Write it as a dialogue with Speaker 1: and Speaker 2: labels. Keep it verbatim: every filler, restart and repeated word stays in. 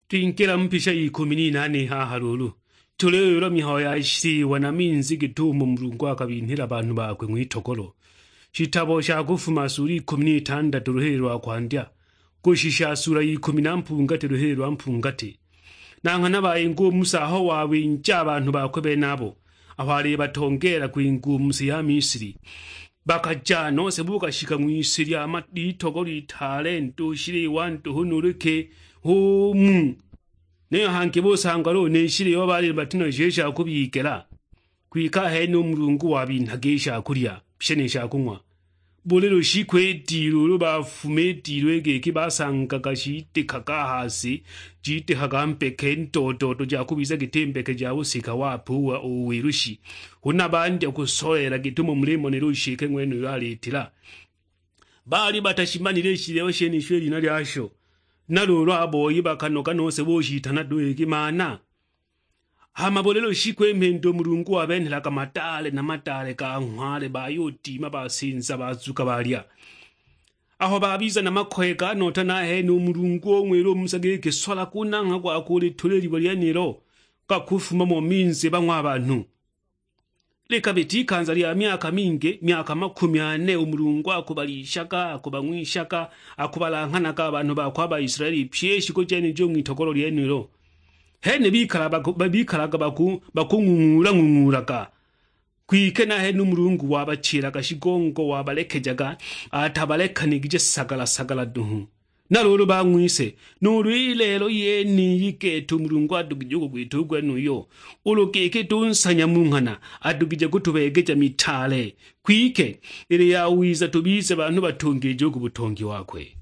Speaker 1: Twinkela mpisha ikumi n'inane haha lulu tulero mihayo yashiriwe na minzi gitumo Mulungu akabintira abantu bakwe mwitokolo shitabo sha kufuma sura ikumi n'itandatu ruhererwa kwandya gushisha sura ikumi na mpungate ruhererwa mpungate nanka nabaye ngo musaho wawe inja abantu bakwe benabo abari batongera kwingu musi ya Misiri bakajano sebuka shika mwisiri amatitokolo italento shiri wantu hunuruke homu neyo hanke bosanga ro neshire yo bari batino jesha kubikera kwika he no Mulungu wabintagesha kuriya bishenesha kunywa bolero shikwe diro bafume diro egeke basanga gashite kaka hasi jite hagampe kento toto jakubiza gitembeke jawusika wapuwa owirushi hunabandi okusolera gitumo mulemo nerushike ngweno yalitira bari batashimanire shire sheni shweli nali asho nalolo aboyi bakanoka nose boshitana doyeke mana hamabolelo shikwe mpendo Mulungu wabentela kamatale na matale ka nkwale bayotima basinza bazuka balya aho babiza na makweka nota na he no Mulungu omwero musageke sola kunanga kwa kule toleri balyaniro kakufuma mu minze bamwe abantu leka betikanza lya myaka minge myaka makumi ane Mulungu akubalishaka akubamwishaka akubalankana ka abantu bakwaba Israeli pyeshi ko jeni jo mwitokolo lyeniro hene bikala babikalaga baku bakungungura ngunguraga kwike na he no Mulungu wabacira gashigongo wabalekejaga atabalekaniga sagala sagala duhu nalolo bamwise nurwilelo yeni yiketu Mulungu adugijugo gwitugwe nuyo ulukeke tunsanya munkana adugije gutubegeja mitale kwike ire yawiza tubize abantu batungeje ugubutongi wakwe